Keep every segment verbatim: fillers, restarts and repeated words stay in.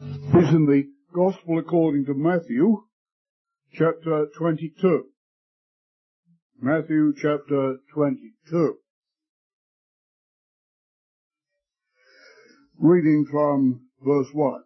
is in the Gospel according to Matthew, chapter twenty-two. Matthew chapter twenty-two. Reading from verse one.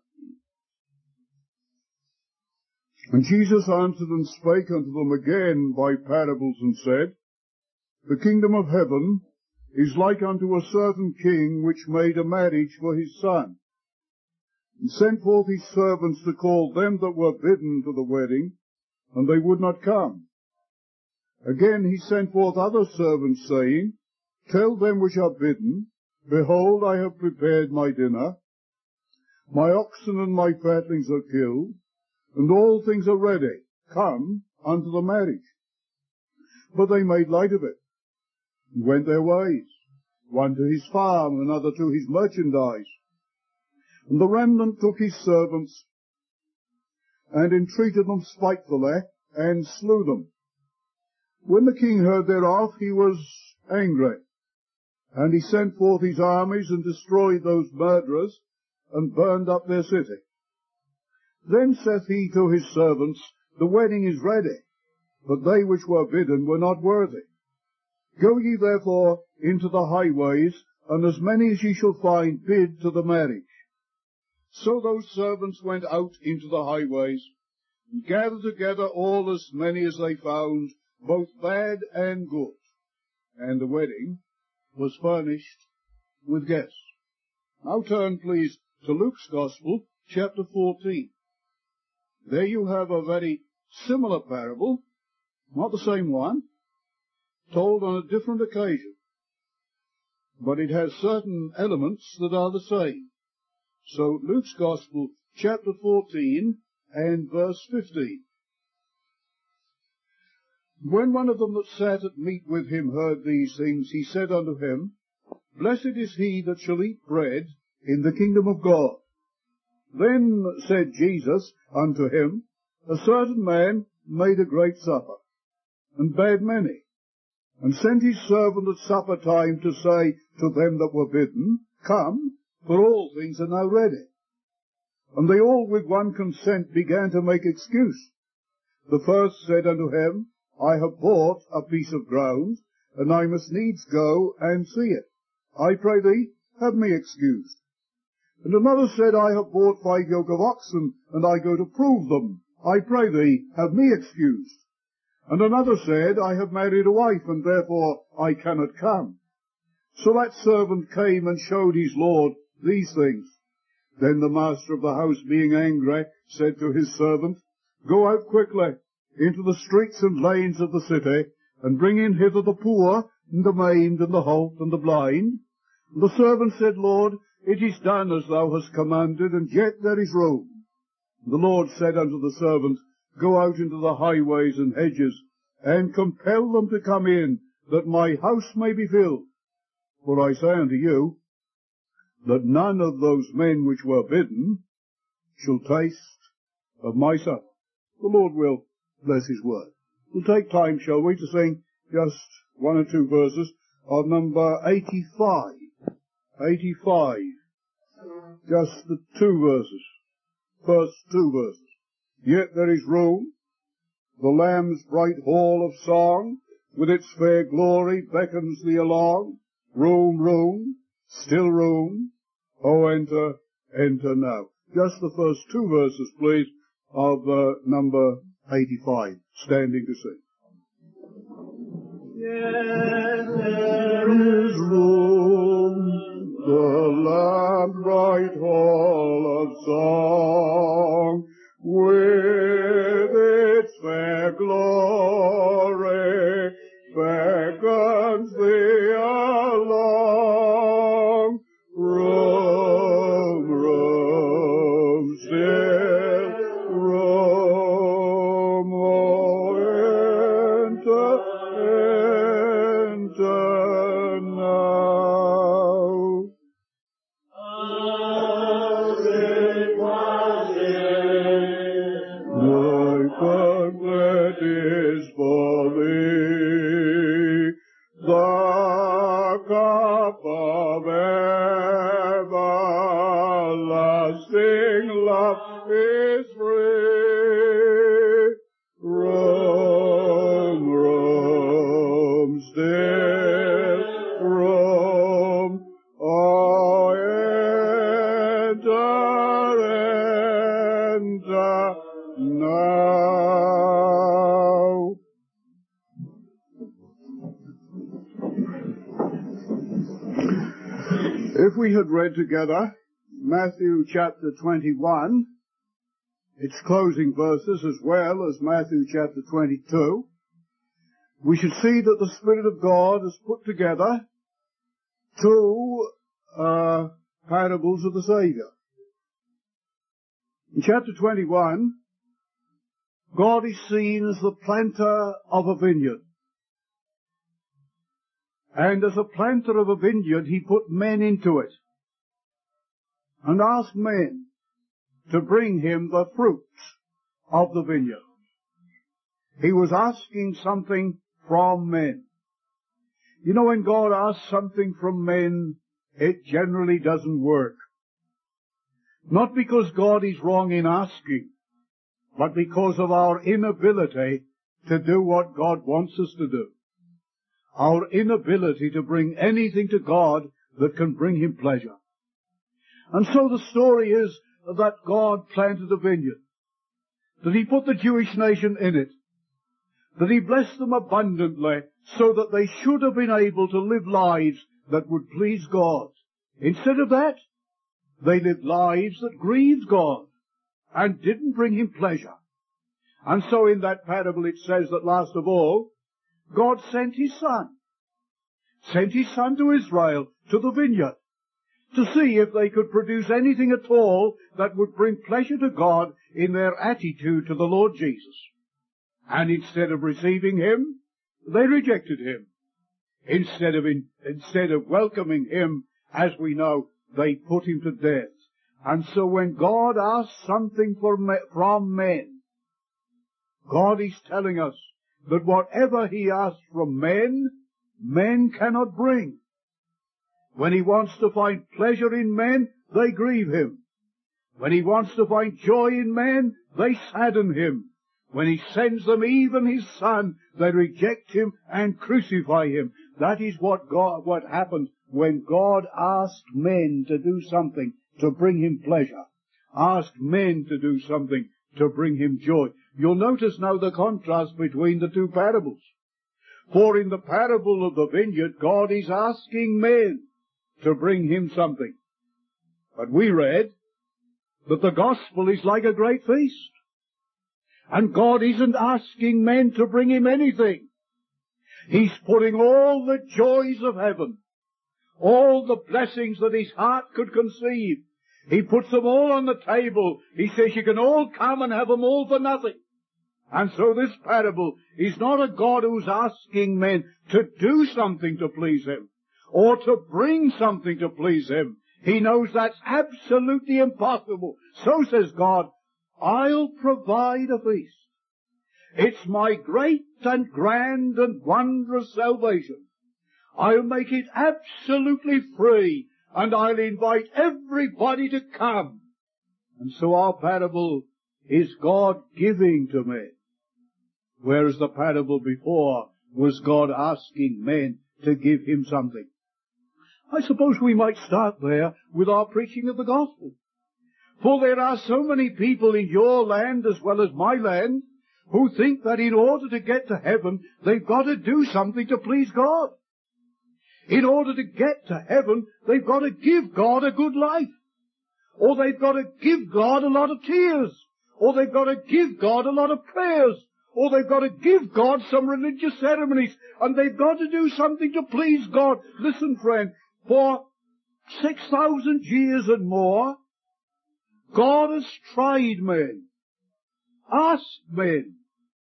And Jesus answered and spake unto them again by parables, and said, The kingdom of heaven is like unto a certain king, which made a marriage for his son, and sent forth his servants to call them that were bidden to the wedding, and they would not come. Again he sent forth other servants, saying, Tell them which are bidden, Behold, I have prepared my dinner. My oxen and my fatlings are killed, and all things are ready. Come unto the marriage. But they made light of it, and went their ways, one to his farm, another to his merchandise. And the remnant took his servants, and entreated them spitefully, and slew them. When the king heard thereof, he was angry, and he sent forth his armies, and destroyed those murderers, and burned up their city. Then saith he to his servants, The wedding is ready, but they which were bidden were not worthy. Go ye therefore into the highways, and as many as ye shall find, bid to the marriage. So those servants went out into the highways, and gathered together all as many as they found, both bad and good. And the wedding was furnished with guests. Now turn, please, to Luke's Gospel, chapter fourteen. There you have a very similar parable, not the same one, told on a different occasion, but it has certain elements that are the same. So Luke's Gospel, chapter fourteen, and verse fifteen. When one of them that sat at meat with him heard these things, he said unto him, Blessed is he that shall eat bread in the kingdom of God. Then said Jesus unto him, A certain man made a great supper, and bade many, and sent his servant at supper time to say to them that were bidden, Come, for all things are now ready. And they all with one consent began to make excuse. The first said unto him, I have bought a piece of ground, and I must needs go and see it. I pray thee, have me excused. And another said, I have bought five yoke of oxen, and I go to prove them. I pray thee, have me excused. And another said, I have married a wife, and therefore I cannot come. So that servant came and showed his lord these things. Then the master of the house, being angry, said to his servant, Go out quickly into the streets and lanes of the city, and bring in hither the poor, and the maimed, and the halt, and the blind. And the servant said, Lord, it is done as thou hast commanded, and yet there is room. And the Lord said unto the servant, Go out into the highways and hedges, and compel them to come in, that my house may be filled. For I say unto you, that none of those men which were bidden shall taste of my supper. The Lord will bless his word. We'll take time, shall we, to sing just one or two verses of number eighty-five. eighty-five. Just the two verses. First two verses. Yet there is room. The Lamb's bright hall of song, with its fair glory, beckons thee along. Room, room, still room. Oh, enter, enter now. Just the first two verses, please, of uh, number eighty-five. Standing to sing. Yet there is room, the Lamb's bright hall of song, with its fair glory, beckons thee along. Room, room, still room, oh, enter, enter now. As it was in thy banquet is for thee, the cup of everlasting love If we had read together Matthew chapter twenty-one, its closing verses, as well as Matthew chapter twenty-two, we should see that the Spirit of God has put together two uh, parables of the Saviour. In chapter twenty-one, God is seen as the planter of a vineyard. And as a planter of a vineyard, he put men into it and asked men to bring him the fruits of the vineyard. He was asking something from men. You know, when God asks something from men, it generally doesn't work. Not because God is wrong in asking, but because of our inability to do what God wants us to do. Our inability to bring anything to God that can bring him pleasure. And so the story is that God planted a vineyard, that he put the Jewish nation in it, that he blessed them abundantly so that they should have been able to live lives that would please God. Instead of that, they lived lives that grieved God and didn't bring him pleasure. And so in that parable it says that last of all, God sent his Son, sent his Son to Israel, to the vineyard, to see if they could produce anything at all that would bring pleasure to God in their attitude to the Lord Jesus. And instead of receiving him, they rejected him. Instead of, in, instead of welcoming him, as we know, they put him to death. And so when God asks something for me, from men, God is telling us that whatever he asks from men, men cannot bring. When he wants to find pleasure in men, they grieve him. When he wants to find joy in men, they sadden him. When he sends them even his Son, they reject him and crucify him. That is what God, what happened when God asked men to do something to bring him pleasure. Asked men to do something to bring him joy. You'll notice now the contrast between the two parables. For in the parable of the vineyard, God is asking men to bring him something. But we read that the gospel is like a great feast. And God isn't asking men to bring him anything. He's putting all the joys of heaven, all the blessings that his heart could conceive, he puts them all on the table. He says you can all come and have them all for nothing. And so this parable is not a God who's asking men to do something to please him, or to bring something to please him. He knows that's absolutely impossible. So says God, I'll provide a feast. It's my great and grand and wondrous salvation. I'll make it absolutely free, and I'll invite everybody to come. And so our parable is God giving to men, whereas the parable before was God asking men to give him something. I suppose we might start there with our preaching of the gospel. For there are so many people in your land as well as my land who think that in order to get to heaven, they've got to do something to please God. In order to get to heaven, they've got to give God a good life. Or they've got to give God a lot of tears. Or they've got to give God a lot of prayers. Or they've got to give God some religious ceremonies. And they've got to do something to please God. Listen, friend, for six thousand years and more, God has tried men, asked men,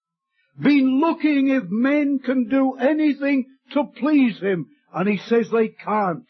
been looking if men can do anything to please him. And he says they can't.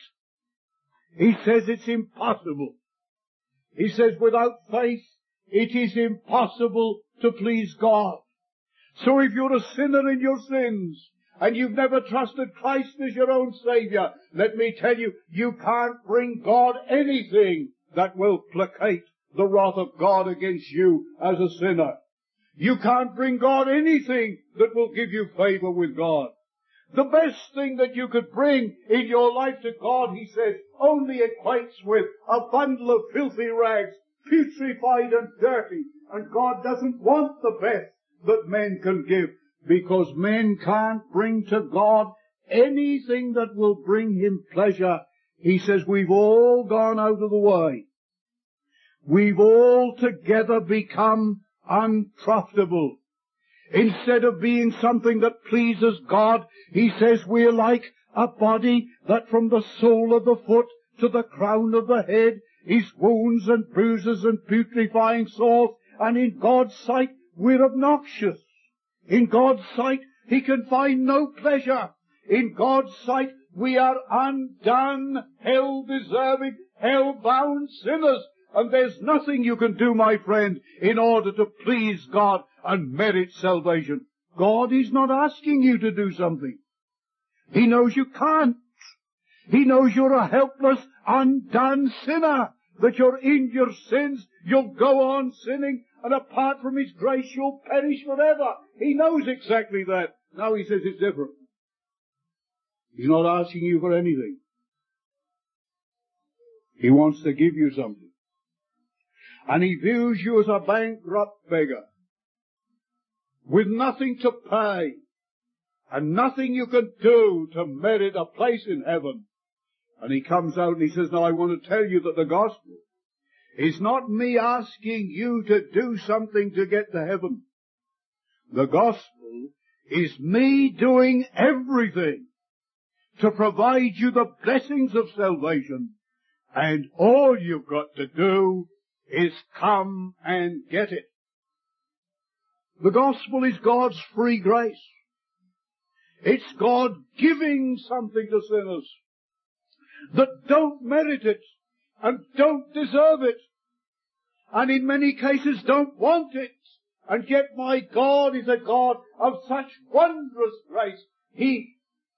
He says it's impossible. He says without faith it is impossible to please God. So if you're a sinner in your sins and you've never trusted Christ as your own Savior, let me tell you, you can't bring God anything that will placate the wrath of God against you as a sinner. You can't bring God anything that will give you favor with God. The best thing that you could bring in your life to God, he says, only equates with a bundle of filthy rags, putrefied and dirty. And God doesn't want the best that men can give, because men can't bring to God anything that will bring him pleasure he says, we've all gone out of the way. We've all together become unprofitable. Instead of being something that pleases God, he says we're like a body that from the sole of the foot to the crown of the head is wounds and bruises and putrefying sores, and in God's sight we're obnoxious. In God's sight he can find no pleasure. In God's sight we are undone, hell-deserving, hell-bound sinners. And there's nothing you can do, my friend, in order to please God and merit salvation. God is not asking you to do something. He knows you can't. He knows you're a helpless, undone sinner, that you're in your sins, you'll go on sinning, and apart from His grace you'll perish forever. He knows exactly that. Now He says it's different. He's not asking you for anything. He wants to give you something. And He views you as a bankrupt beggar, with nothing to pay, and nothing you can do to merit a place in heaven. And He comes out and He says, now I want to tell you that the gospel is not me asking you to do something to get to heaven. The gospel is me doing everything to provide you the blessings of salvation, and all you've got to do is come and get it. The gospel is God's free grace. It's God giving something to sinners that don't merit it and don't deserve it, and in many cases don't want it. And yet my God is a God of such wondrous grace. He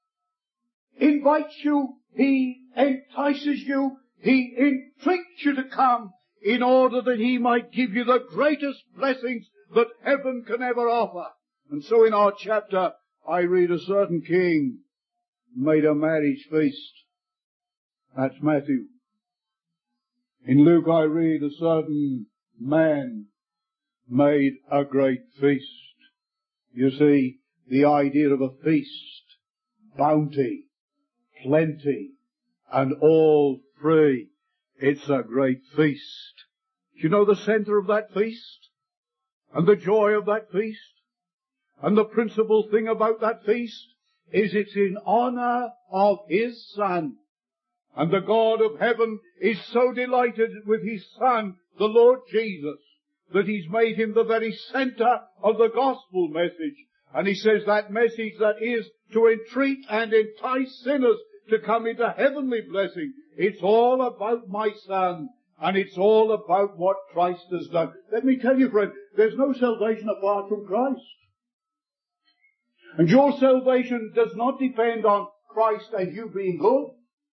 invites you, He entices you, He entreats you to come, in order that He might give you the greatest blessings that heaven can ever offer. And so in our chapter, I read a certain king made a marriage feast. That's Matthew. In Luke, I read a certain man made a great feast. You see, the idea of a feast, bounty, plenty, and all free. It's a great feast. Do you know the center of that feast? And the joy of that feast? And the principal thing about that feast is it's in honor of His Son. And the God of heaven is so delighted with His Son, the Lord Jesus, that He's made Him the very center of the gospel message. And He says that message that is to entreat and entice sinners to come into heavenly blessing. It's all about my Son, and it's all about what Christ has done. Let me tell you, friend, there's no salvation apart from Christ. And your salvation does not depend on Christ and you being good,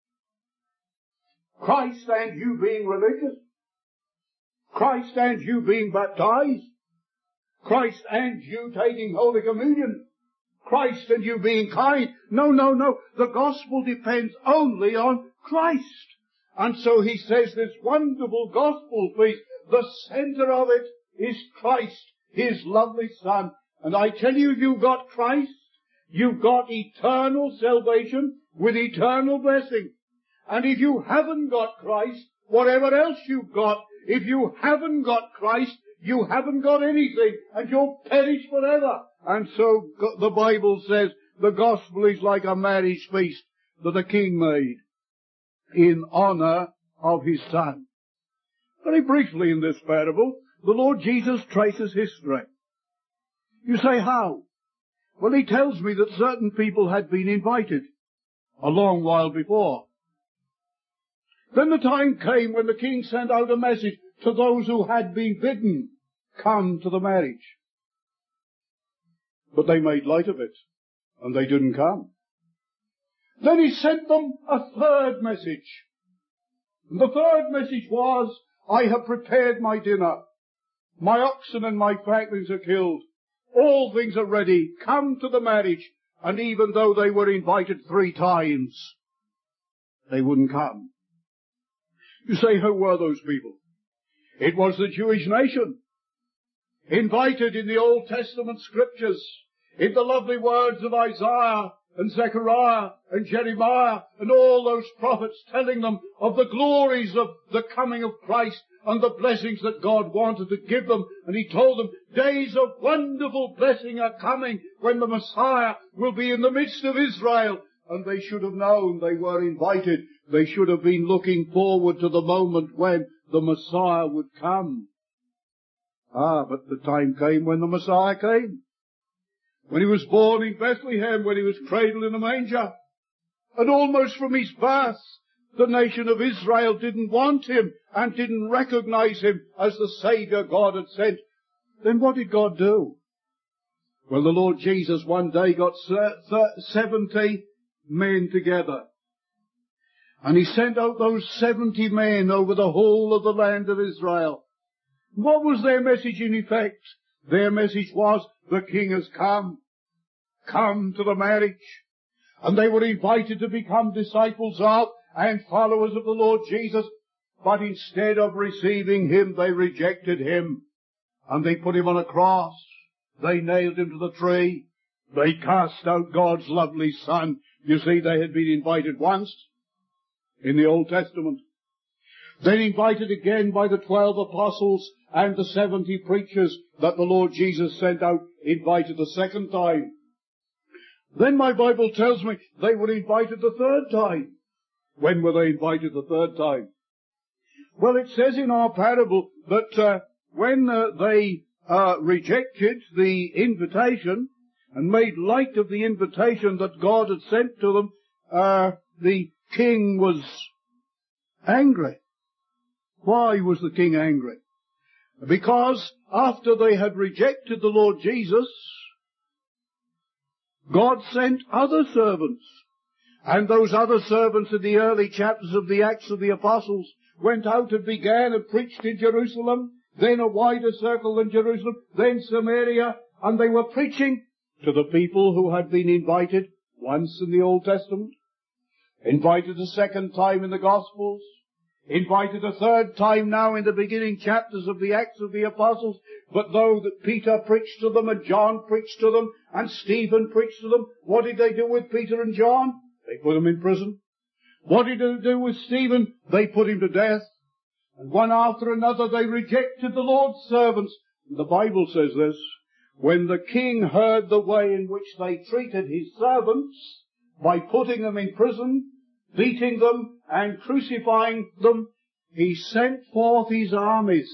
Christ and you being religious, Christ and you being baptized, Christ and you taking Holy Communion, Christ and you being kind. No, no, no. The gospel depends only on Christ. And so He says this wonderful gospel feast, the center of it is Christ, His lovely Son. And I tell you, you've got Christ, you've got eternal salvation with eternal blessing. And if you haven't got Christ, whatever else you've got, if you haven't got Christ, you haven't got anything, and you'll perish forever. And so the Bible says the gospel is like a marriage feast that the king made in honor of His Son. Very briefly in this parable, the Lord Jesus traces history. You say, how? Well, He tells me that certain people had been invited a long while before. Then the time came when the king sent out a message to those who had been bidden, come to the marriage. But they made light of it, and they didn't come. Then He sent them a third message. And the third message was, I have prepared my dinner. My oxen and my fatlings are killed. All things are ready. Come to the marriage. And even though they were invited three times, they wouldn't come. You say, who were those people? It was the Jewish nation, invited in the Old Testament scriptures, in the lovely words of Isaiah and Zechariah and Jeremiah and all those prophets, telling them of the glories of the coming of Christ and the blessings that God wanted to give them. And he told them, days of wonderful blessing are coming when the Messiah will be in the midst of Israel. And they should have known they were invited. They should have been looking forward to the moment when the Messiah would come. Ah, but the time came when the Messiah came. When he was born in Bethlehem, when he was cradled in a manger. And almost from his birth, the nation of Israel didn't want him and didn't recognize him as the Saviour God had sent. Then what did God do? Well, the Lord Jesus one day got seventy men together. And he sent out those seventy men over the whole of the land of Israel. What was their message in effect? Their message was, the King has come. Come to the marriage. And they were invited to become disciples of and followers of the Lord Jesus. But instead of receiving him, they rejected him. And they put him on a cross. They nailed him to the tree. They cast out God's lovely Son. You see, they had been invited once in the Old Testament. Then invited again by the twelve apostles and the seventy preachers that the Lord Jesus sent out, invited the second time. Then my Bible tells me they were invited the third time. When were they invited the third time? Well, it says in our parable that uh, when uh, they uh, rejected the invitation and made light of the invitation that God had sent to them, uh, the king was angry. Why was the king angry? Because after they had rejected the Lord Jesus, God sent other servants. And those other servants in the early chapters of the Acts of the Apostles went out and began and preached in Jerusalem, then a wider circle than Jerusalem, then Samaria, and they were preaching to the people who had been invited once in the Old Testament, invited a second time in the Gospels, invited a third time now in the beginning chapters of the Acts of the Apostles. But though that Peter preached to them and John preached to them and Stephen preached to them, what did they do with Peter and John? They put them in prison. What did they do with Stephen? They put him to death. And one after another they rejected the Lord's servants. The Bible says this, when the king heard the way in which they treated his servants by putting them in prison, beating them and crucifying them, he sent forth his armies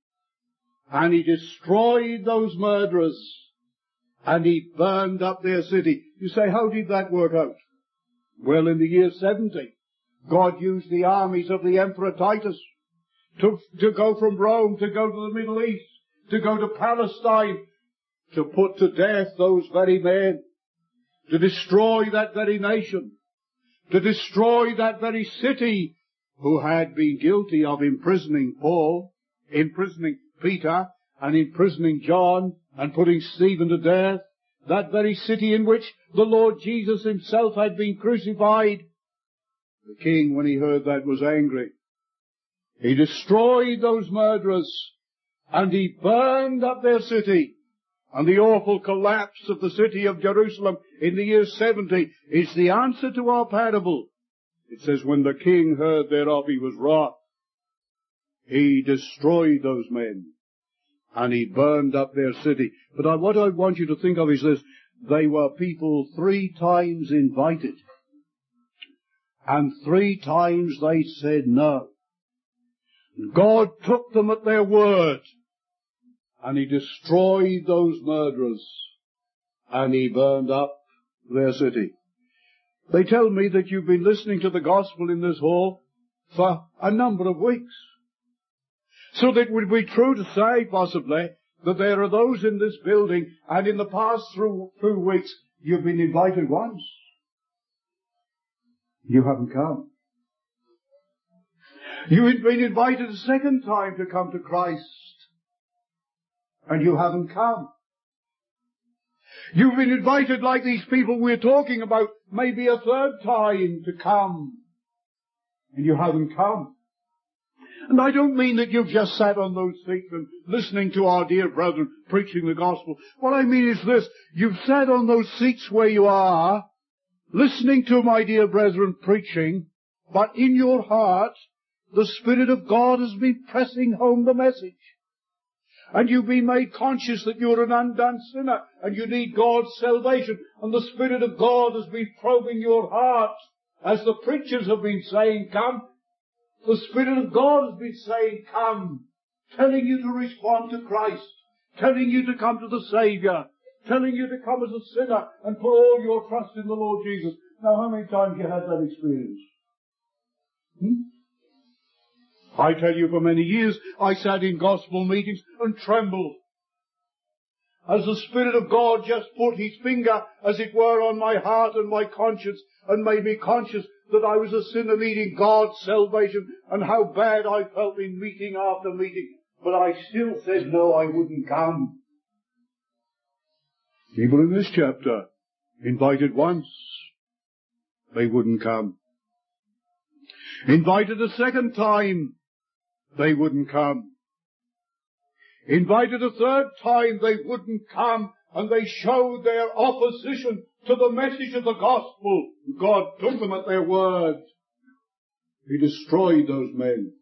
and he destroyed those murderers and he burned up their city. You say, how did that work out? Well, in the year seventy, God used the armies of the Emperor Titus to, to go from Rome, to go to the Middle East, to go to Palestine, to put to death those very men, to destroy that very nation, to destroy that very city who had been guilty of imprisoning Paul, imprisoning Peter, and imprisoning John, and putting Stephen to death, that very city in which the Lord Jesus himself had been crucified. The king, when he heard that, was angry. He destroyed those murderers, and he burned up their city. And the awful collapse of the city of Jerusalem in the year seventy is the answer to our parable. It says, when the king heard thereof, he was wroth. He destroyed those men, and he burned up their city. But I, what I want you to think of is this. They were people three times invited, and three times they said no. God took them at their word, and he destroyed those murderers, and he burned up their city. They tell me that you've been listening to the gospel in this hall for a number of weeks. So that it would be true to say, possibly, that there are those in this building, and in the past through two weeks, you've been invited once. You haven't come. You've been invited a second time to come to Christ, and you haven't come. You've been invited, like these people we're talking about, maybe a third time to come, and you haven't come. And I don't mean that you've just sat on those seats and listening to our dear brethren preaching the gospel. What I mean is this, you've sat on those seats where you are, listening to, my dear brethren, preaching, but in your heart the Spirit of God has been pressing home the message. And you've been made conscious that you're an undone sinner and you need God's salvation. And the Spirit of God has been probing your heart. As the preachers have been saying, come. The Spirit of God has been saying, come. Telling you to respond to Christ. Telling you to come to the Saviour. Telling you to come as a sinner and put all your trust in the Lord Jesus. Now, how many times have you had that experience? Hmm? I tell you, for many years, I sat in gospel meetings and trembled as the Spirit of God just put His finger, as it were, on my heart and my conscience and made me conscious that I was a sinner needing God's salvation and how bad I felt in meeting after meeting. But I still said, no, I wouldn't come. People in this chapter invited once, they wouldn't come. Invited a second time, they wouldn't come. Invited a third time, they wouldn't come, and they showed their opposition to the message of the gospel. God took them at their word. He destroyed those men.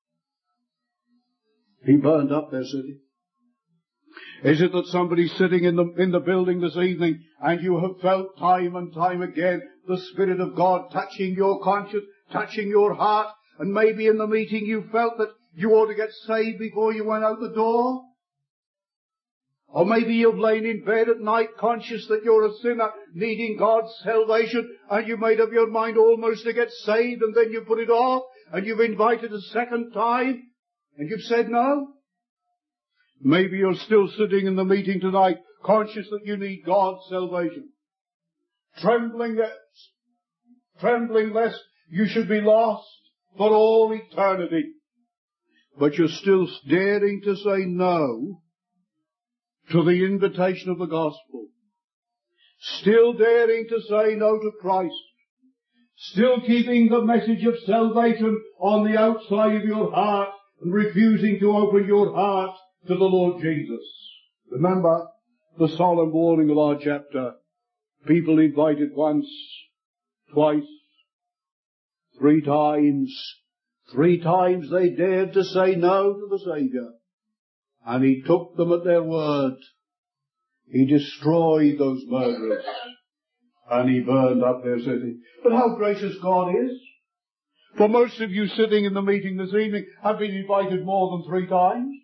He burned up their city. Is it that somebody's sitting in the, in the building this evening and you have felt time and time again the Spirit of God touching your conscience, touching your heart, and maybe in the meeting you felt that you ought to get saved before you went out the door? Or maybe you've lain in bed at night conscious that you're a sinner needing God's salvation and you made up your mind almost to get saved and then you put it off and you've invited a second time and you've said no. Maybe you're still sitting in the meeting tonight conscious that you need God's salvation. Trembling, trembling lest you should be lost for all eternity. But you're still daring to say no to the invitation of the gospel. Still daring to say no to Christ. Still keeping the message of salvation on the outside of your heart and refusing to open your heart to the Lord Jesus. Remember the solemn warning of our chapter. People invited once, twice, three times. Three times they dared to say no to the Saviour. And He took them at their word. He destroyed those murderers. And He burned up their city. But how gracious God is. For most of you sitting in the meeting this evening have been invited more than three times.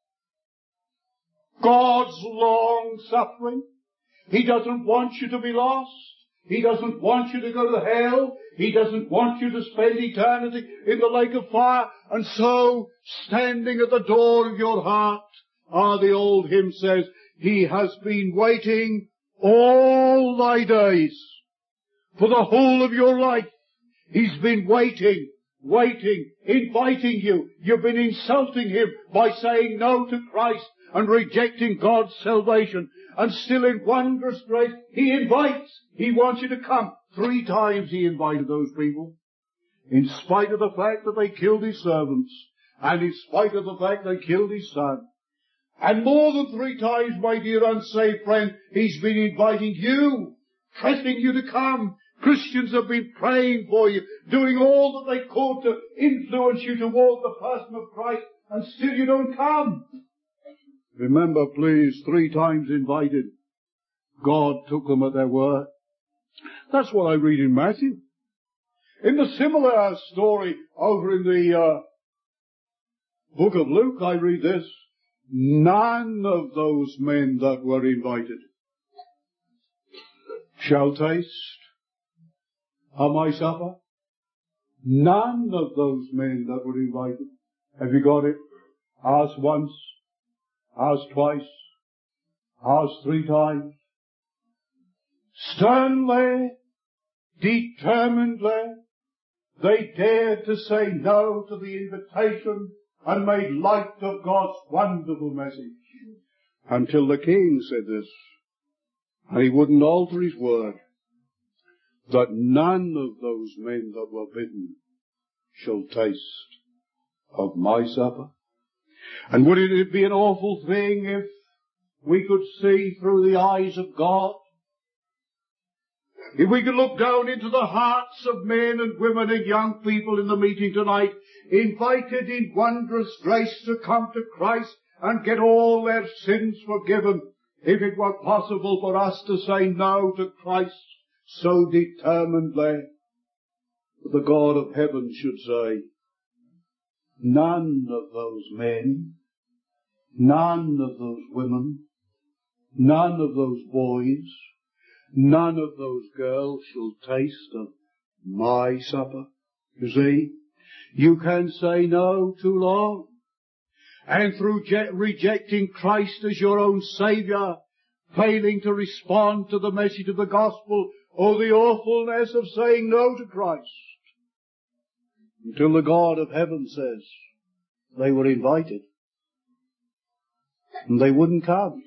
God's long suffering. He doesn't want you to be lost. He doesn't want you to go to hell. He doesn't want you to spend eternity in the lake of fire. And so, standing at the door of your heart, ah, the old hymn says, He has been waiting all thy days. For the whole of your life, He's been waiting, waiting, inviting you. You've been insulting Him by saying no to Christ and rejecting God's salvation. And still in wondrous grace, He invites. He wants you to come. Three times He invited those people. In spite of the fact that they killed His servants. And in spite of the fact they killed His Son. And more than three times, my dear unsaved friend, He's been inviting you, pressing you to come. Christians have been praying for you, doing all that they could to influence you toward the person of Christ, and still you don't come. Remember, please, three times invited. God took them at their word. That's what I read in Matthew. In the similar story over in the uh, book of Luke, I read this. None of those men that were invited shall taste of my supper. None of those men that were invited. Have you got it? Ask once. Ask twice. Ask three times. Sternly, determinedly, they dared to say no to the invitation and made light of God's wonderful message. Until the king said this, and he wouldn't alter his word, that none of those men that were bidden shall taste of my supper. And would it be an awful thing if we could see through the eyes of God If we could look down into the hearts of men and women and young people in the meeting tonight, invited in wondrous grace to come to Christ and get all their sins forgiven, if it were possible for us to say no to Christ so determinedly, the God of heaven should say, none of those men, none of those women, none of those boys, none of those girls shall taste of my supper. You see, you can say no too long. And through je- rejecting Christ as your own Saviour, failing to respond to the message of the gospel, or the awfulness of saying no to Christ, until the God of heaven says they were invited and they wouldn't come.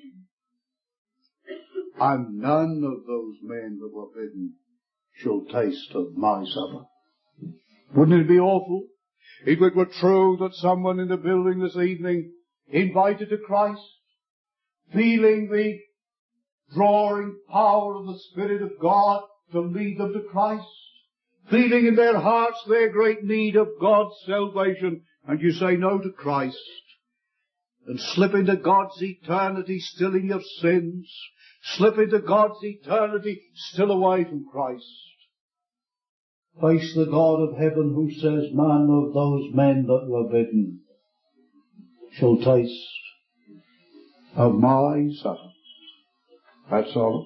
And none of those men that were bidden shall taste of my supper. Wouldn't it be awful if it were true that someone in the building this evening, invited to Christ, feeling the drawing power of the Spirit of God to lead them to Christ, feeling in their hearts their great need of God's salvation, and you say no to Christ, and slip into God's eternity still in your sins, slip into God's eternity still away from Christ. Face the God of heaven who says, none of those men that were bidden shall taste of my supper. That's all.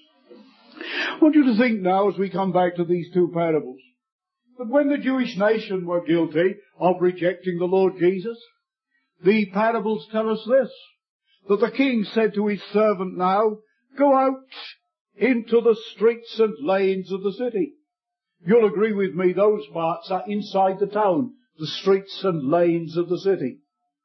I want you to think now, as we come back to these two parables, that when the Jewish nation were guilty of rejecting the Lord Jesus, the parables tell us this, that the king said to his servant now, go out into the streets and lanes of the city. You'll agree with me, those parts are inside the town, the streets and lanes of the city.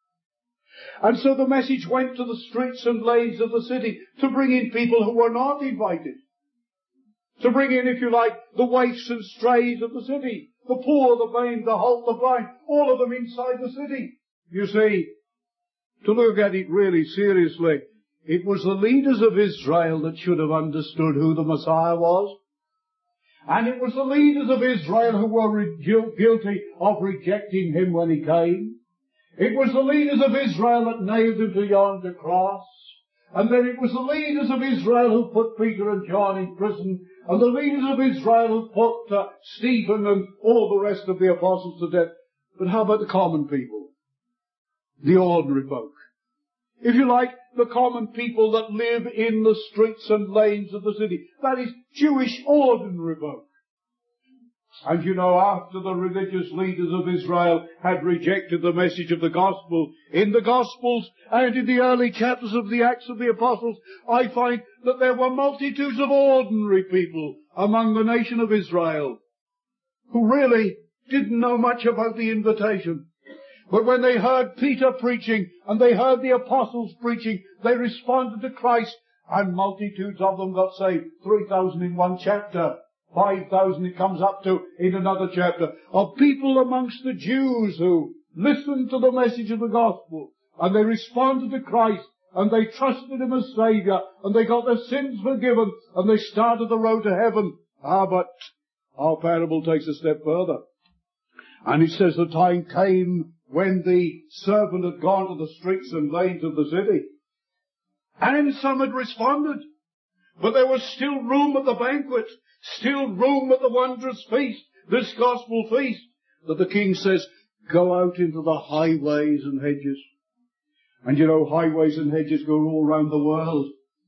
And so the message went to the streets and lanes of the city to bring in people who were not invited. To bring in, if you like, the waifs and strays of the city, the poor, the maimed, the halt, the blind, all of them inside the city. You see, to look at it really seriously, it was the leaders of Israel that should have understood who the Messiah was. And it was the leaders of Israel who were re- guilty of rejecting him when he came. It was the leaders of Israel that nailed him to yonder cross. And then it was the leaders of Israel who put Peter and John in prison. And the leaders of Israel who put uh, Stephen and all the rest of the apostles to death. But how about the common people? The ordinary folk. If you like, the common people that live in the streets and lanes of the city. That is, Jewish ordinary folk. And you know, after the religious leaders of Israel had rejected the message of the gospel, in the Gospels and in the early chapters of the Acts of the Apostles, I find that there were multitudes of ordinary people among the nation of Israel who really didn't know much about the invitation. But when they heard Peter preaching and they heard the apostles preaching, they responded to Christ, and multitudes of them got saved. three thousand in one chapter. five thousand it comes up to in another chapter, of people amongst the Jews who listened to the message of the gospel, and they responded to Christ, and they trusted him as Saviour, and they got their sins forgiven, and they started the road to heaven. Ah, but our parable takes a step further. And it says the time came when the servant had gone to the streets and lanes of the city, and some had responded, but there was still room at the banquet, still room at the wondrous feast, this gospel feast, that the king says, go out into the highways and hedges. And you know, highways and hedges go all around the world,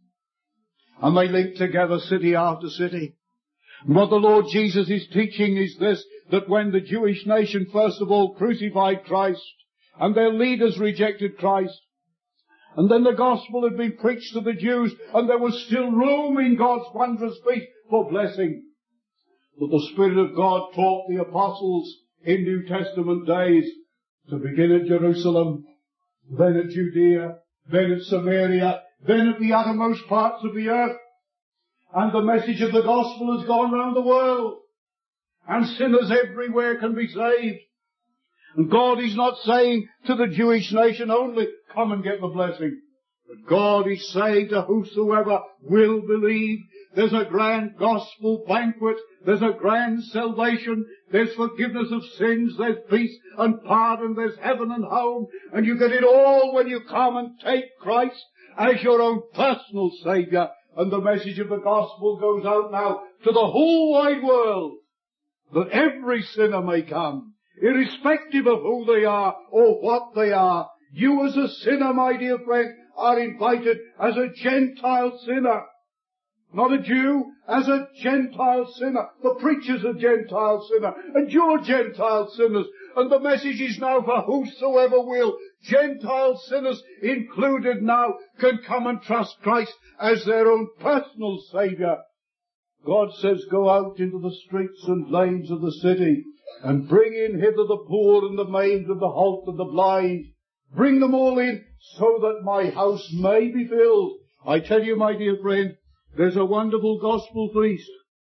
and they link together city after city. And what the Lord Jesus is teaching is this, that when the Jewish nation first of all crucified Christ, and their leaders rejected Christ, and then the gospel had been preached to the Jews, and there was still room in God's wondrous feast for blessing, that the Spirit of God taught the apostles in New Testament days to begin at Jerusalem, then at Judea, then at Samaria, then at the uttermost parts of the earth. And the message of the gospel has gone round the world, and sinners everywhere can be saved. And God is not saying to the Jewish nation only, come and get the blessing. But God is saying to whosoever will believe, there's a grand gospel banquet, there's a grand salvation, there's forgiveness of sins, there's peace and pardon, there's heaven and home, and you get it all when you come and take Christ as your own personal Saviour. And the message of the gospel goes out now to the whole wide world, that every sinner may come, irrespective of who they are or what they are. You as a sinner, my dear friend, are invited as a Gentile sinner. Not a Jew, as a Gentile sinner. The preacher's a Gentile sinner, and you're Gentile sinners. And the message is now for whosoever will. Gentile sinners included now can come and trust Christ as their own personal Saviour. God says, go out into the streets and lanes of the city and bring in hither the poor and the maimed and the halt and the blind. Bring them all in so that my house may be filled. I tell you, my dear friend, there's a wonderful gospel feast,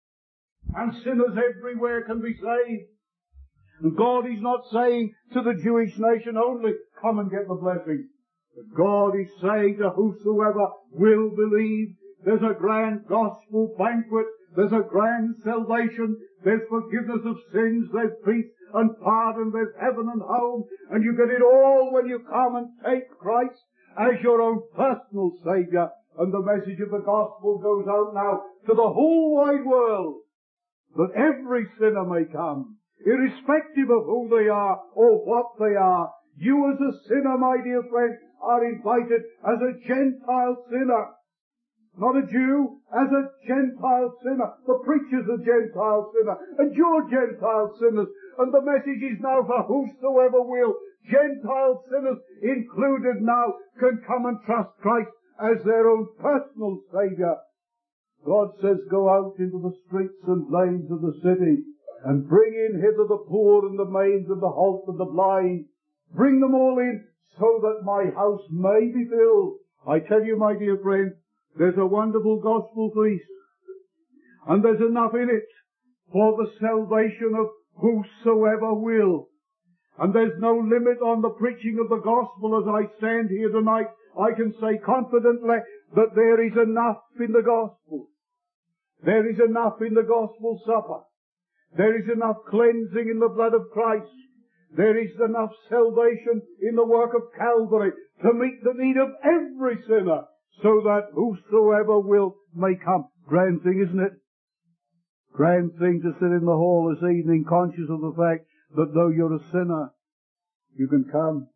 and sinners everywhere can be saved. And God is not saying to the Jewish nation only, come and get the blessing. But God is saying to whosoever will believe, there's a grand gospel banquet, there's a grand salvation, there's forgiveness of sins, there's peace and pardon, there's heaven and home, and you get it all when you come and take Christ as your own personal Saviour. And the message of the gospel goes out now to the whole wide world, that every sinner may come, irrespective of who they are or what they are. You as a sinner, my dear friend, are invited as a Gentile sinner. Not a Jew, as a Gentile sinner. The preacher's a Gentile sinner, and you're Gentile sinners. And the message is now for whosoever will. Gentile sinners included now can come and trust Christ as their own personal Saviour. God says, go out into the streets and lanes of the city and bring in hither the poor and the maimed and the halt and the blind. Bring them all in so that my house may be filled. I tell you, my dear friend, there's a wonderful gospel feast, and there's enough in it for the salvation of whosoever will. And there's no limit on the preaching of the gospel. As I stand here tonight, I can say confidently that there is enough in the gospel. There is enough in the gospel supper. There is enough cleansing in the blood of Christ. There is enough salvation in the work of Calvary to meet the need of every sinner, so that whosoever will may come. Grand thing, isn't it? Grand thing to sit in the hall this evening conscious of the fact that though you're a sinner, you can come.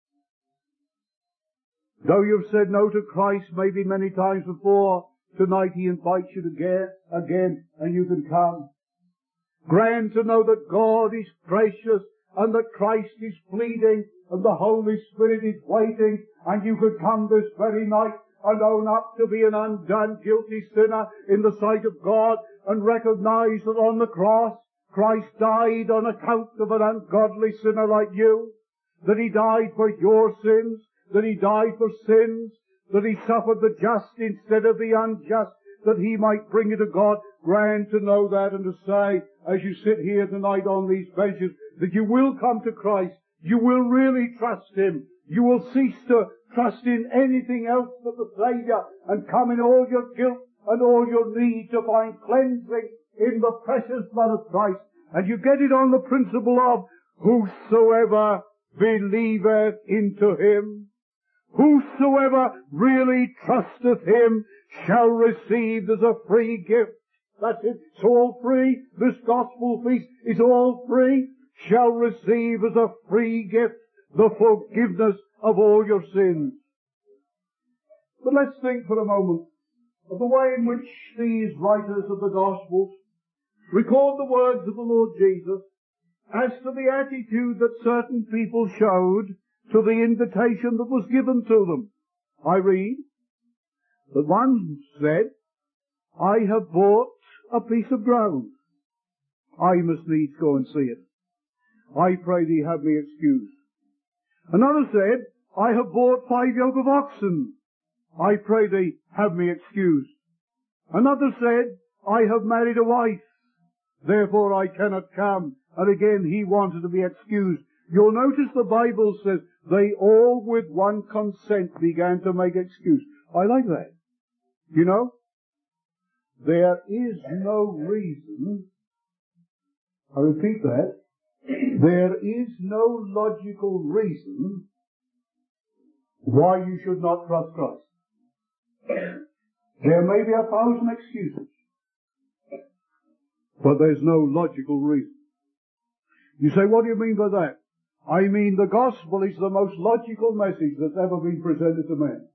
Though you've said no to Christ maybe many times before, tonight He invites you to get again, and you can come. Grand to know that God is gracious, and that Christ is pleading, and the Holy Spirit is waiting, and you could come this very night and own up to be an undone, guilty sinner in the sight of God, and recognize that on the cross Christ died on account of an ungodly sinner like you, that He died for your sins, that He died for sins, that He suffered the just instead of the unjust, that He might bring you to God. Grand to know that, and to say, as you sit here tonight on these benches, that you will come to Christ. You will really trust Him. You will cease to trust in anything else but the Saviour, and come in all your guilt and all your need to find cleansing in the precious blood of Christ. And you get it on the principle of whosoever believeth into Him, whosoever really trusteth Him, shall receive as a free gift. That's it. It's all free. This gospel feast is all free. Shall receive as a free gift the forgiveness of all your sins. But let's think for a moment of the way in which these writers of the Gospels record the words of the Lord Jesus as to the attitude that certain people showed to the invitation that was given to them. I read that one said, I have bought a piece of ground. I must needs go and see it. I pray thee have me excused. Another said, I have bought five yoke of oxen. I pray thee have me excused. Another said, I have married a wife. Therefore I cannot come. And again he wanted to be excused. You'll notice the Bible says they all with one consent began to make excuse. I like that. You know, there is no reason, I repeat that, there is no logical reason why you should not trust Christ. There may be a thousand excuses, but there's no logical reason. You say, what do you mean by that? I mean the gospel is the most logical message that's ever been presented to man.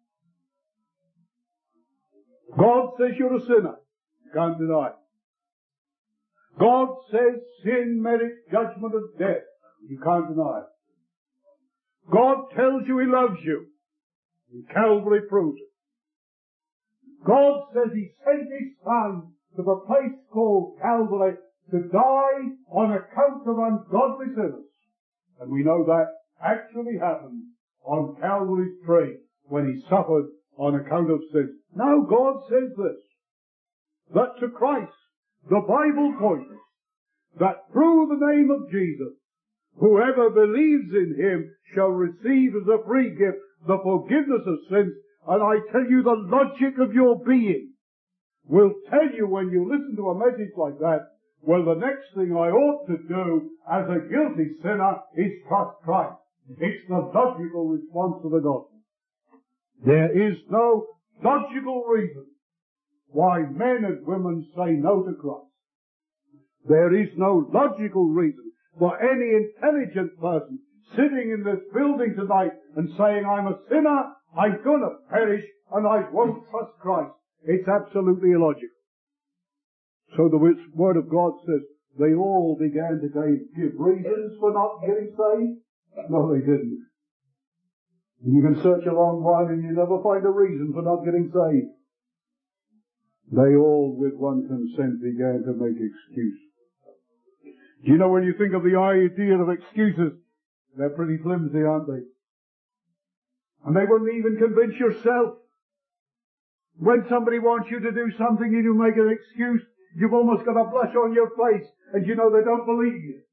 God says you're a sinner. You can't deny it. God says sin merits judgment of death. You can't deny it. God tells you He loves you. And Calvary proves it. God says He sent His Son to the place called Calvary to die on account of ungodly sinners. And we know that actually happened on Calvary's tree when He suffered on account of sin. Now God says this, that to Christ, the Bible points that through the name of Jesus, whoever believes in Him shall receive as a free gift the forgiveness of sins. And I tell you, the logic of your being will tell you when you listen to a message like that, well, the next thing I ought to do as a guilty sinner is trust Christ. It's the logical response to the gospel. There is no logical reason why men and women say no to Christ. There is no logical reason for any intelligent person sitting in this building tonight and saying, I'm a sinner, I'm going to perish, and I won't trust Christ. It's absolutely illogical. So the Word of God says they all began to give reasons for not getting saved. No, they didn't. You can search a long while and you never find a reason for not getting saved. They all with one consent began to make excuse. Do you know, when you think of the idea of excuses, they're pretty flimsy, aren't they? And they wouldn't even convince yourself. When somebody wants you to do something and you make an excuse, you've almost got a blush on your face, and you know they don't believe you.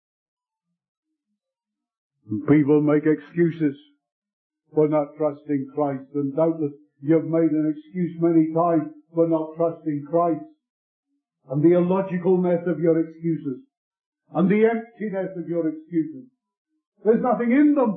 And people make excuses for not trusting Christ, and doubtless you've made an excuse many times for not trusting Christ, and the illogicalness of your excuses, and the emptiness of your excuses. There's nothing in them.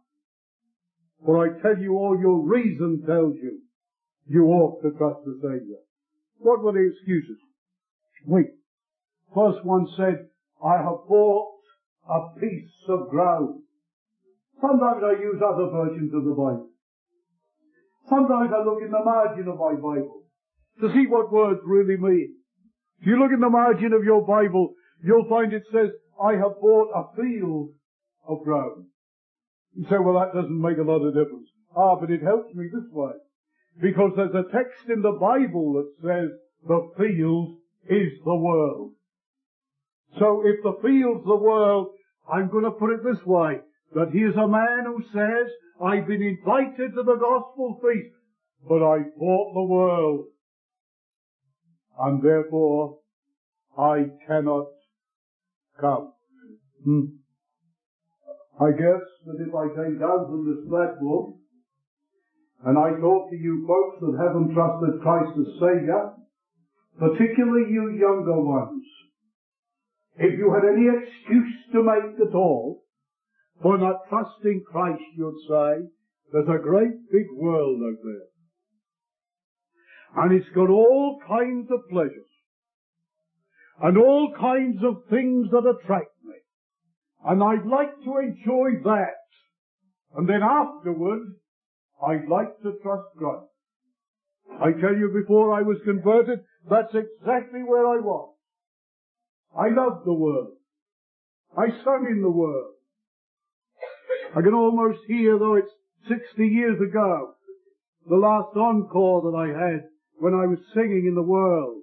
For I tell you, all your reason tells you, you ought to trust the Saviour. What were the excuses? Wait. First one said, I have bought a piece of ground. Sometimes I use other versions of the Bible. Sometimes I look in the margin of my Bible to see what words really mean. If you look in the margin of your Bible, you'll find it says, I have bought a field of ground. You say, well, that doesn't make a lot of difference. Ah, but it helps me this way. Because there's a text in the Bible that says, the field is the world. So if the field's the world, I'm going to put it this way, that here's a man who says, I've been invited to the gospel feast, but I bought the world, and therefore I cannot come. Hmm. I guess that if I came down from this platform and I talk to you folks that haven't trusted Christ as Saviour, particularly you younger ones, if you had any excuse to make at all for not trusting Christ, you'd say, there's a great big world out there. And it's got all kinds of pleasures and all kinds of things that attract me. And I'd like to enjoy that. And then afterward, I'd like to trust Christ. I tell you, before I was converted, that's exactly where I was. I loved the world. I sung in the world. I can almost hear, though it's sixty years ago, the last encore that I had when I was singing in the world.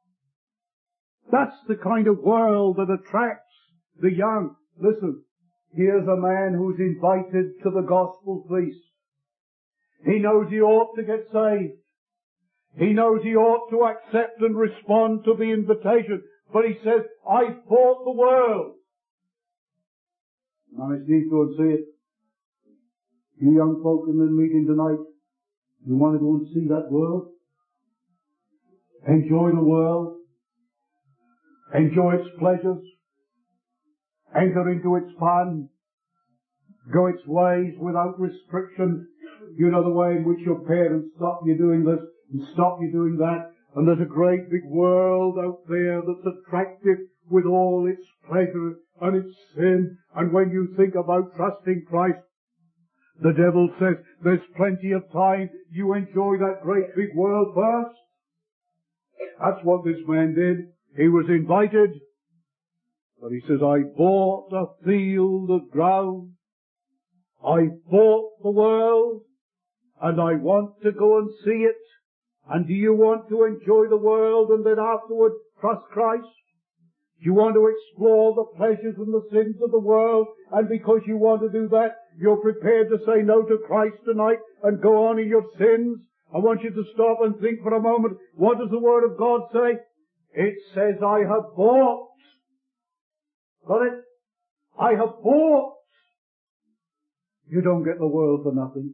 That's the kind of world that attracts the young. Listen, here's a man who's invited to the gospel feast. He knows he ought to get saved. He knows he ought to accept and respond to the invitation. But he says, I bought the world. I must need go and see it. You young folk in the meeting tonight, you want to go and see that world? Enjoy the world. Enjoy its pleasures. Enter into its fun. Go its ways without restriction. You know the way in which your parents stop you doing this and stop you doing that. And there's a great big world out there that's attractive with all its pleasure and its sin. And when you think about trusting Christ, the devil says, there's plenty of time. You enjoy that great big world first. That's what this man did. He was invited. But he says, I bought a field of ground. I bought the world. And I want to go and see it. And do you want to enjoy the world and then afterward trust Christ? Do you want to explore the pleasures and the sins of the world, and because you want to do that, you're prepared to say no to Christ tonight and go on in your sins? I want you to stop and think for a moment. What does the Word of God say? It says, I have bought. Got it? I have bought. You don't get the world for nothing.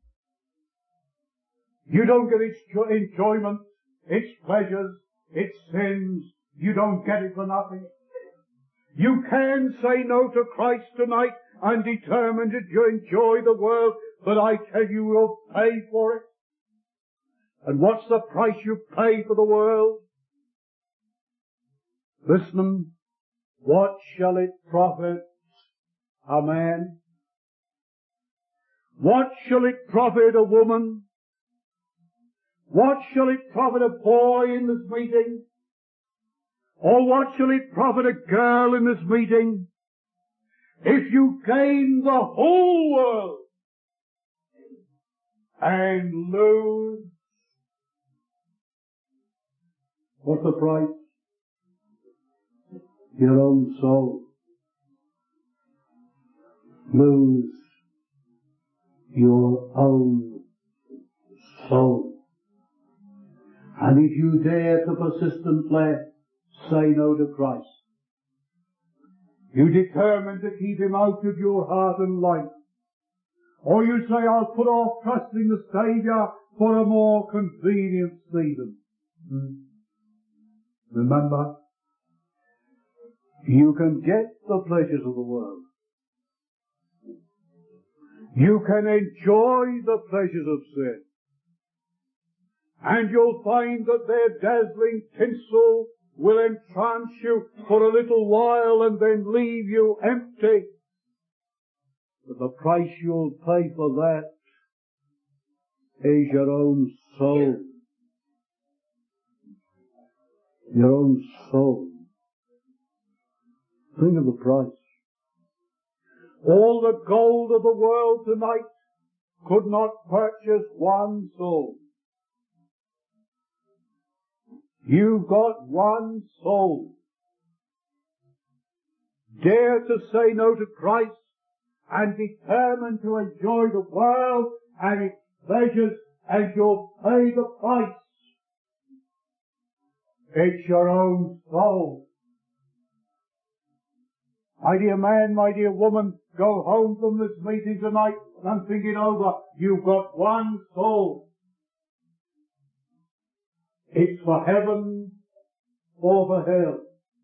You don't get its enjoyment, its pleasures, its sins. You don't get it for nothing. You can say no to Christ tonight and determine to enjoy the world, but I tell you, you'll pay for it. And what's the price you pay for the world? Listen, what shall it profit a man? What shall it profit a woman? What shall it profit a boy in this meeting? Or what shall it profit a girl in this meeting if you gain the whole world and lose? What's the price? Your own soul. Lose your own soul. And if you dare to persistently say no to Christ, you determine to keep Him out of your heart and life, or you say, I'll put off trusting the Saviour for a more convenient season. Hmm. Remember, you can get the pleasures of the world. You can enjoy the pleasures of sin. And you'll find that their dazzling tinsel will entrance you for a little while and then leave you empty. But the price you'll pay for that is your own soul. Your own soul. Think of the price. All the gold of the world tonight could not purchase one soul. You've got one soul. Dare to say no to Christ and determine to enjoy the world and its pleasures, and you'll pay the price. It's your own soul. My dear man, my dear woman, go home from this meeting tonight and think it over. You've got one soul. It's for heaven or for hell.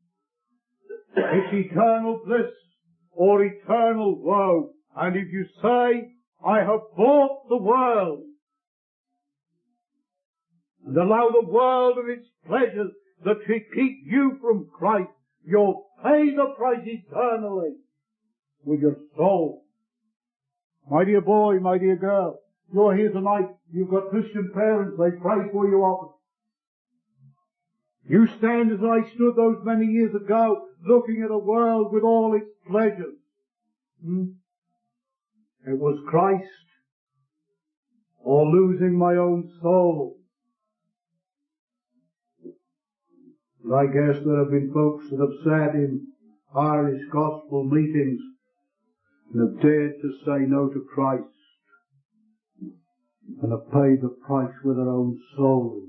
It's eternal bliss or eternal woe. And if you say, I have bought the world, and allow the world and its pleasures that keep you from Christ, you'll pay the price eternally with your soul. My dear boy, my dear girl, you're here tonight. You've got Christian parents. They pray for you often. You stand as I stood those many years ago, looking at a world with all its pleasures. Hmm? It was Christ or losing my own soul. And I guess there have been folks that have sat in Irish gospel meetings and have dared to say no to Christ and have paid the price with their own souls.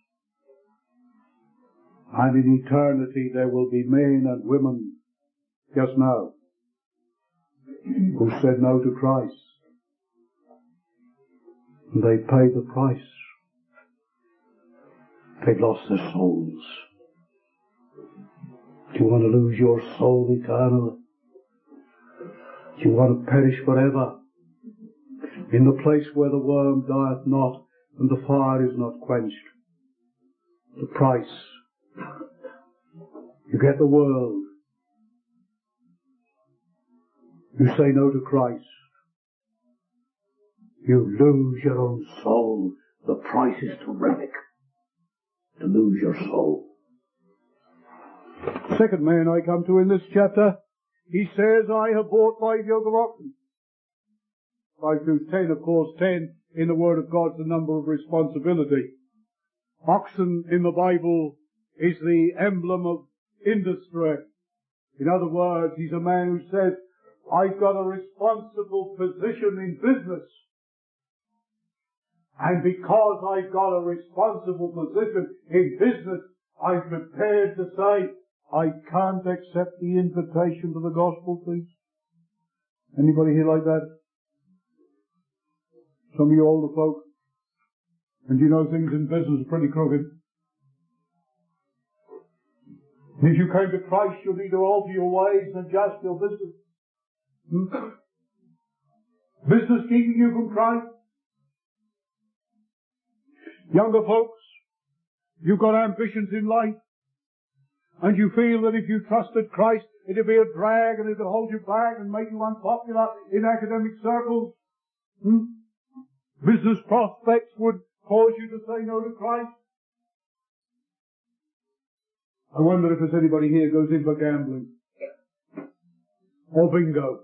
And in eternity there will be men and women just now who said no to Christ. And they paid the price. They lost their souls. Do you want to lose your soul eternally? Do you want to perish forever in the place where the worm dieth not and the fire is not quenched? The price. You get the world. You say no to Christ. You lose your own soul. The price is terrific. To lose your soul. Second man I come to in this chapter, he says, I have bought five yoke of oxen. Five through ten, of course, ten in the Word of God is the number of responsibility. Oxen in the Bible is the emblem of industry. In other words, he's a man who says, I've got a responsible position in business. And because I've got a responsible position in business, I'm prepared to say, I can't accept the invitation to the gospel, please. Anybody here like that? Some of you older folk. And you know things in business are pretty crooked. And if you came to Christ, you'll need to alter your ways and adjust your business. Hmm? Business keeping you from Christ. Younger folks, you've got ambitions in life, and you feel that if you trusted Christ, it'd be a drag and it'd hold you back and make you unpopular in academic circles. Hmm? Business prospects would cause you to say no to Christ. I wonder if there's anybody here who goes in for gambling, or bingo,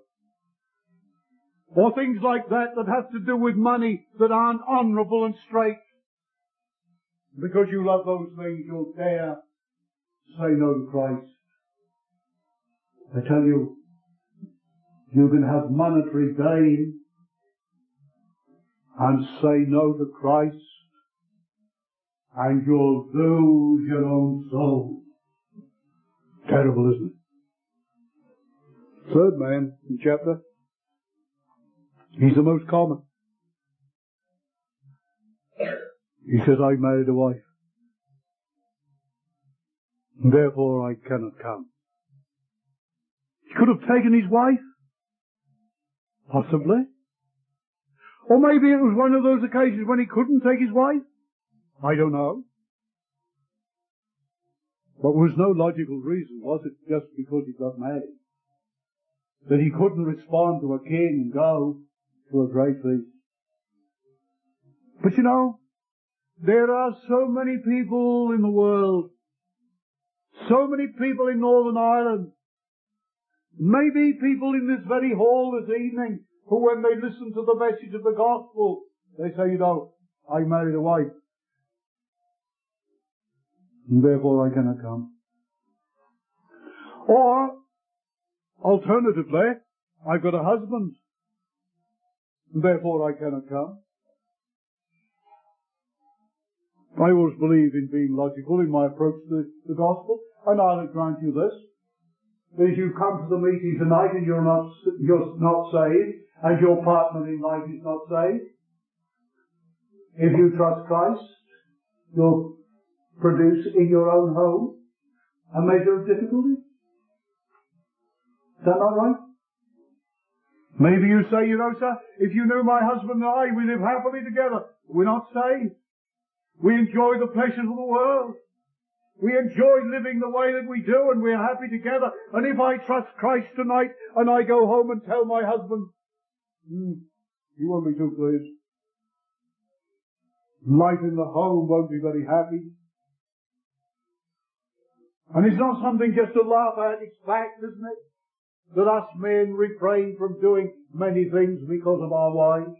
or things like that that have to do with money that aren't honourable and straight. Because you love those things, you'll dare say no to Christ. I tell you, you can have monetary gain and say no to Christ, and you'll lose your own soul. Terrible, isn't it? Third man in chapter, he's the most common. He says, I married a wife, and therefore I cannot come. He could have taken his wife. Possibly. Or maybe it was one of those occasions when he couldn't take his wife. I don't know. But there was no logical reason, was it, just because he got married, that he couldn't respond to a king and go to a great feast. But you know, there are so many people in the world, so many people in Northern Ireland, maybe people in this very hall this evening, who when they listen to the message of the gospel, they say, you know, I married a wife, and therefore I cannot come. Or, alternatively, I've got a husband, and therefore I cannot come. I always believe in being logical in my approach to the gospel, and I'll grant you this. That if you come to the meeting tonight and you're not, you're not saved, and your partner in life is not saved, if you trust Christ, you'll produce in your own home a measure of difficulty. Is that not right? Maybe you say, you know, sir, if you knew my husband and I, we live happily together. We're not saved. We enjoy the pleasures of the world. We enjoy living the way that we do, and we're happy together. And if I trust Christ tonight, and I go home and tell my husband, hmm, he won't be too pleased. Life in the home won't be very happy. And it's not something just to laugh at, it's fact, isn't it? That us men refrain from doing many things because of our wives.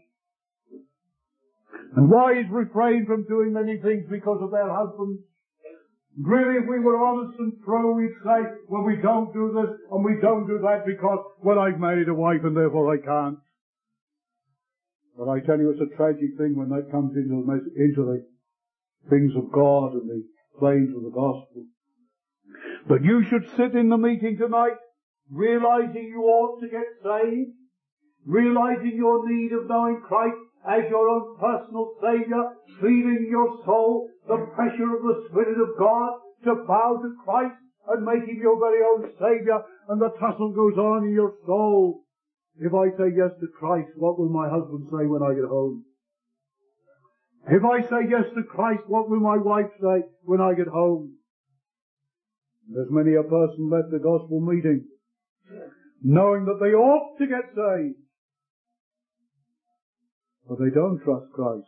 And wives refrain from doing many things because of their husbands. Really, if we were honest and true, we'd say, well, we don't do this and we don't do that because, well, I've married a wife and therefore I can't. But I tell you, it's a tragic thing when that comes into the, into the things of God and the claims of the gospel. But you should sit in the meeting tonight realizing you ought to get saved, realizing your need of knowing Christ as your own personal Saviour, feeling your soul the pressure of the Spirit of God to bow to Christ and make Him your very own Saviour, and the tussle goes on in your soul. If I say yes to Christ, what will my husband say when I get home? If I say yes to Christ, what will my wife say when I get home? There's many a person left the gospel meeting knowing that they ought to get saved, but they don't trust Christ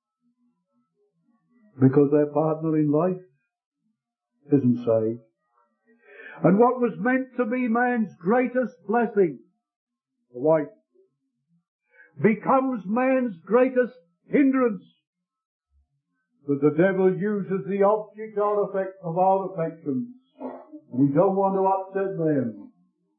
because their partner in life isn't saved. And what was meant to be man's greatest blessing, the wife, becomes man's greatest hindrance. That the devil uses the object of our affections. We don't want to upset them.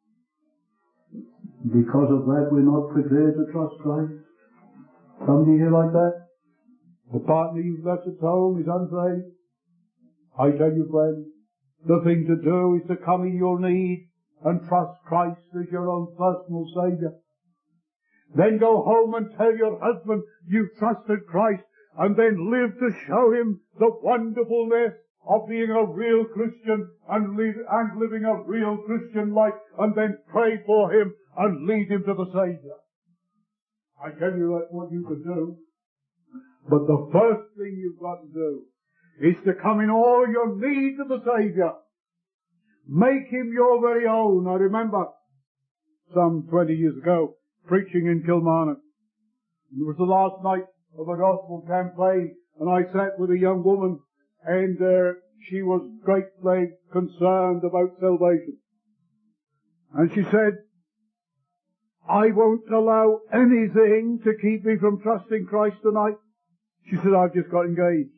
Because of that, we're not prepared to trust Christ. Somebody here like that? The partner you've left at home is unsaved. I tell you, friend, the thing to do is to come in your need and trust Christ as your own personal Saviour. Then go home and tell your husband you've trusted Christ, and then live to show him the wonderfulness of being a real Christian and, live, and living a real Christian life, and then pray for him and lead him to the Saviour. I tell you that's what you can do. But the first thing you've got to do is to come in all your need to the Saviour. Make Him your very own. I remember some twenty years ago preaching in Kilmarnock. It was the last night of a gospel campaign, and I sat with a young woman, and uh, she was greatly concerned about salvation. And she said, I won't allow anything to keep me from trusting Christ tonight. She said, I've just got engaged.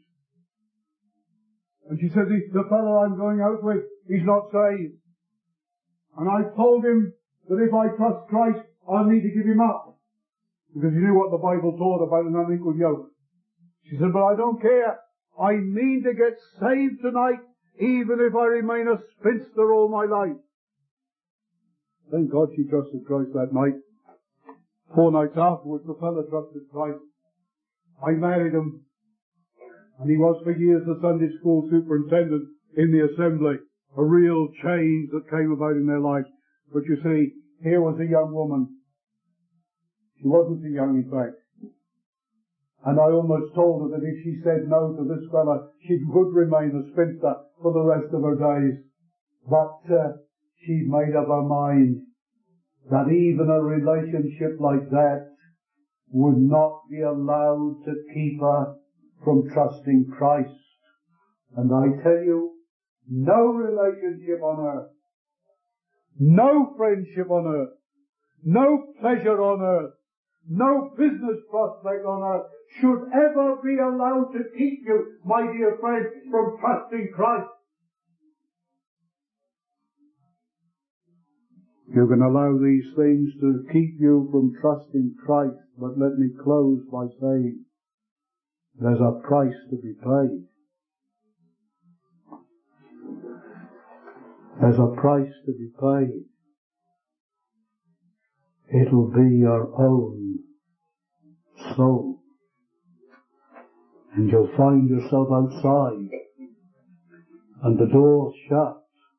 And she said, the fellow I'm going out with, he's not saved. And I told him that if I trust Christ, I'll need to give him up. Because he knew what the Bible taught about an unequal yoke. She said, but I don't care. I mean to get saved tonight, even if I remain a spinster all my life. Thank God she trusted Christ that night. Four nights afterwards, the fellow trusted Christ. I married him, and he was for years the Sunday school superintendent in the assembly. A real change that came about in their lives. But you see, here was a young woman. She wasn't too young, in fact. And I almost told her that if she said no to this fella, she would remain a spinster for the rest of her days. But uh, she made up her mind that even a relationship like that would not be allowed to keep her from trusting Christ. And I tell you, no relationship on earth, no friendship on earth, no pleasure on earth, no business prospect on earth should ever be allowed to keep you, my dear friend, from trusting Christ. You can allow these things to keep you from trusting Christ, but let me close by saying there's a price to be paid. There's a price to be paid. It'll be your own soul. And you'll find yourself outside, and the door's shut,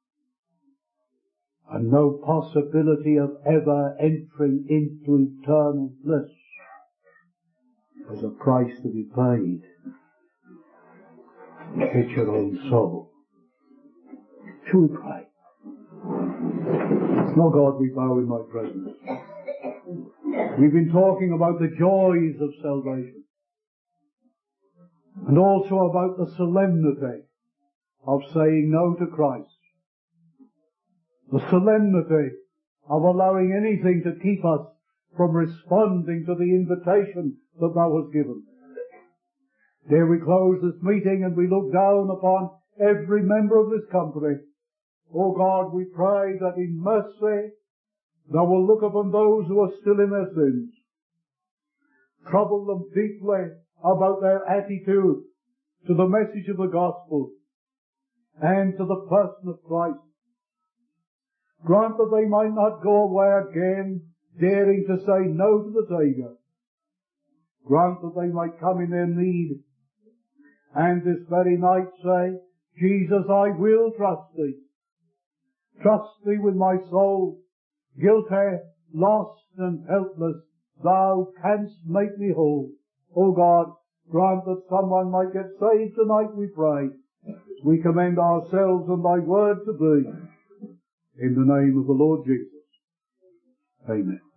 and no possibility of ever entering into eternal bliss. There's a price to be paid. It's your own soul. Shall we pray? Lord God, we bow in thy presence. We've been talking about the joys of salvation, and also about the solemnity of saying no to Christ. The solemnity of allowing anything to keep us from responding to the invitation that thou hast given. Here we close this meeting and we look down upon every member of this company. O God, we pray that in mercy thou will look upon those who are still in their sins. Trouble them deeply about their attitude to the message of the gospel and to the person of Christ. Grant that they might not go away again daring to say no to the Saviour. Grant that they might come in their need, and this very night say, Jesus, I will trust Thee. Trust Thee with my soul. Guilty, lost and helpless, Thou canst make me whole. O God, grant that someone might get saved tonight, we pray. We commend ourselves and Thy word to Thee. In the name of the Lord Jesus. Amen.